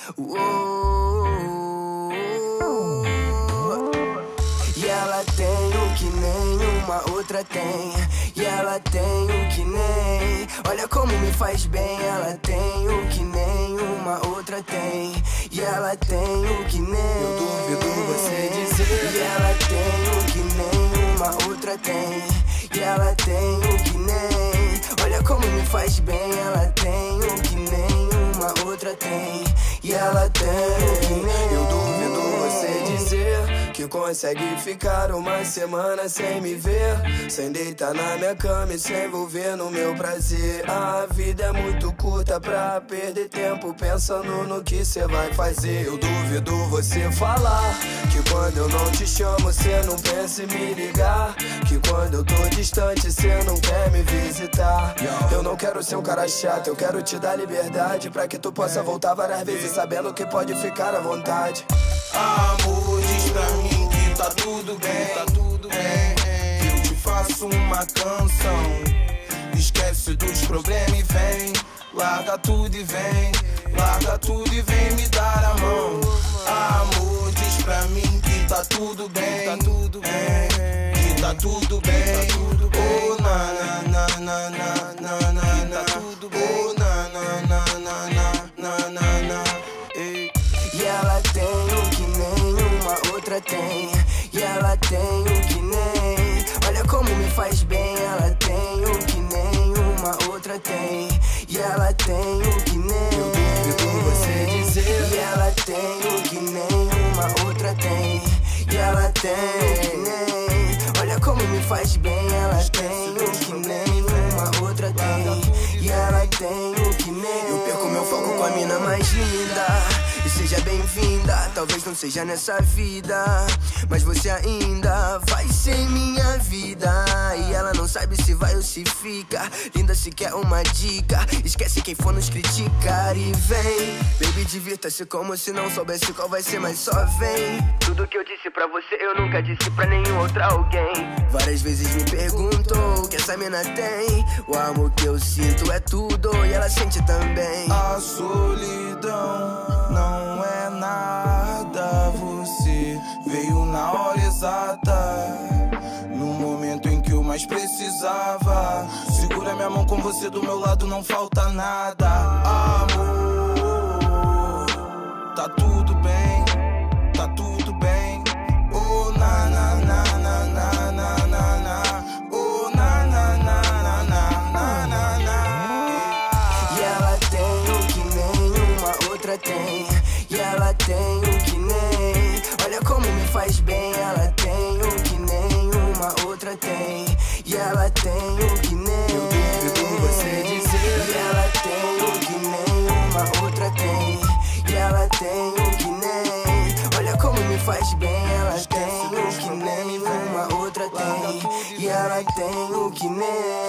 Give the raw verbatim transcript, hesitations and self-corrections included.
Uou. E ela tem o que nenhuma outra tem. E ela tem o que nem. Olha como me faz bem. Ela tem o que nenhuma outra tem. E ela tem o que nem. Eu duvido você dizer. E ela tem o que nenhuma outra tem. E ela tem o que nem. Olha como me faz bem. Ela tem o que nenhuma outra tem. E ela tem o que nem. Eu duvido você dizer que consegue ficar uma semana sem me ver, sem deitar na minha cama e se envolver no meu prazer. A vida é muito curta pra perder tempo pensando no que cê vai fazer. Eu duvido você falar que quando eu não te chamo cê não pensa em me ligar, que quando eu tô distante cê não quer me visitar. Eu não quero ser um cara chato, eu quero te dar liberdade pra que tu possa voltar várias vezes sabendo que pode ficar à vontade. Amor, diz pra mim que tá tudo bem, tá tudo bem. Eu te faço uma canção. Esquece dos problemas e vem. Larga tudo e vem. Larga tudo e vem me dar a mão. Amor, diz pra mim que tá tudo bem, tá tudo bem. Que tá tudo bem. Oh, na na na na na na na na. Oh, na na na na na na na na. Ei. E ela tem o que nenhuma outra tem. E ela tem o que nem. Olha como me faz bem. Ela tem o que nenhuma outra tem. E ela tem o que nem. Eu duvido você dizer. E ela tem o que nenhuma outra tem. E ela tem o que nem. Olha como me faz bem. Ela tem o que nenhuma outra tem. E ela tem o que nem. Eu perco meu foco com a mina mais linda. E seja bem-vinda, talvez não seja nessa vida, mas você ainda vai ser minha vida. E ela não sabe se vai ou se fica. Linda, se quer uma dica, esquece quem for nos criticar e vem. Baby, divirta-se como se não soubesse qual vai ser, mas só vem. Tudo que eu disse pra você eu nunca disse pra nenhum outro alguém. Várias vezes me perguntou o que essa mina tem. O amor que eu sinto é tudo e ela sente também. A solidão não é nada, você veio na hora exata, no momento em que eu mais precisava. Segura minha mão, com você do meu lado não falta nada. Amor, tá tudo bem, tá tudo bem. Oh, na na na na na na na na. Oh, na na na na na na na na. E ela tem o que nenhuma outra tem. E ela tem o que nem. Olha como me faz bem. Ela tem o que nenhuma outra tem. E ela tem o que nem. Eu duvido você dizer. E ela tem o que nenhuma outra tem. E ela tem o que nem. Olha como me faz bem. Ela tem o que nenhuma outra tem. E ela tem o que nem.